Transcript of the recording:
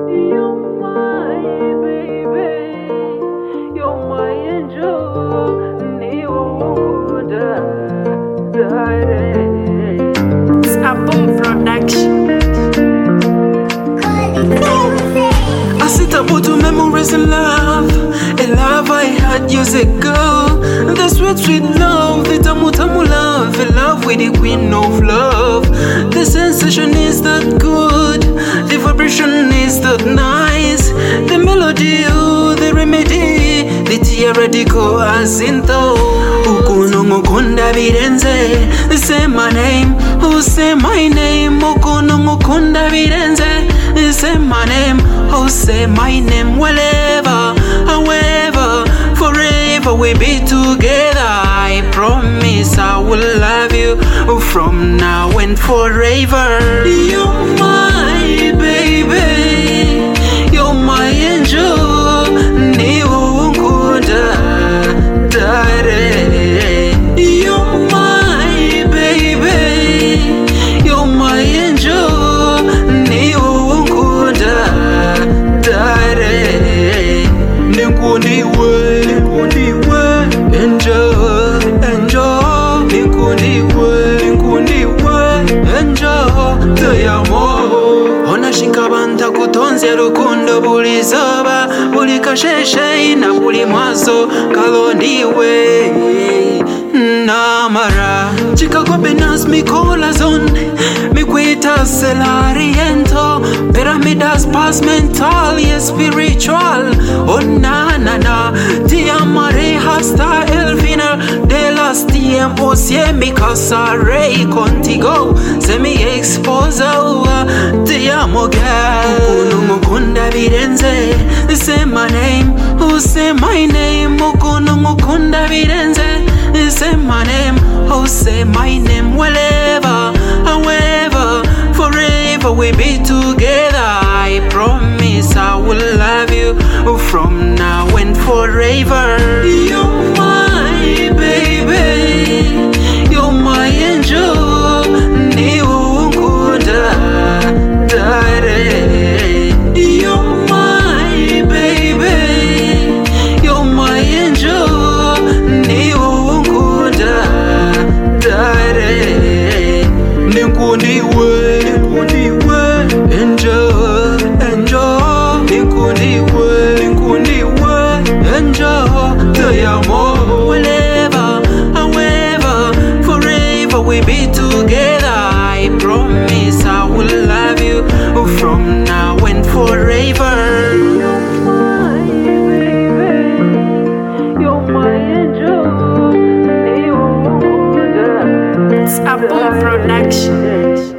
You're my baby, you're my angel. It's a boom production. I sit about to memories of love, a love I had years ago. The sweet, sweet love, the tamu tamu love, a love with the queen of love. The sensation is that good, the vibration is that nice. The melody, oh, the remedy, the theoretical asinto. Ukunongo kunda birenze, say my name, oh say my name. Ukunongo kunda birenze, say my name, oh say my name. Wherever, however, forever we be together. I promise I will love you from now and forever. You're my baby, you're my angel. Ni unkuda dare. You're my baby, you're my angel. Ni unkuda dare. Nikundiwe, angel, angel. Nikundiwe, angel. Te amo. Ona shinkabanta kutonze rukundo buli zoba, buli kasheshe na buli mwazo kalondiwe namara. Chicago Benas mi colazon, mi quita celariento, piramidas paz mental y espiritual. Oh na na na, te amaré hasta el final de los tiempos y en mi casaré contigo. Se mi esposa, te amo girl. Ukunungu kunda birenze, say my name, oh say my name. Ukunungu kunda birenze, say my name, oh say my name. Wherever, however, forever we be together. I promise I will love you from now and forever. You're my baby, you're my angel. Ni unkuda dare. You're my baby, you're my angel. Ni unkuda dare. Nikundiwe, angel, angel. Nikundiwe, angel. Te amo. Whenever, however, forever we be together. I promise I will love you from now and forever. You're my baby, you're my angel. It's a boom production.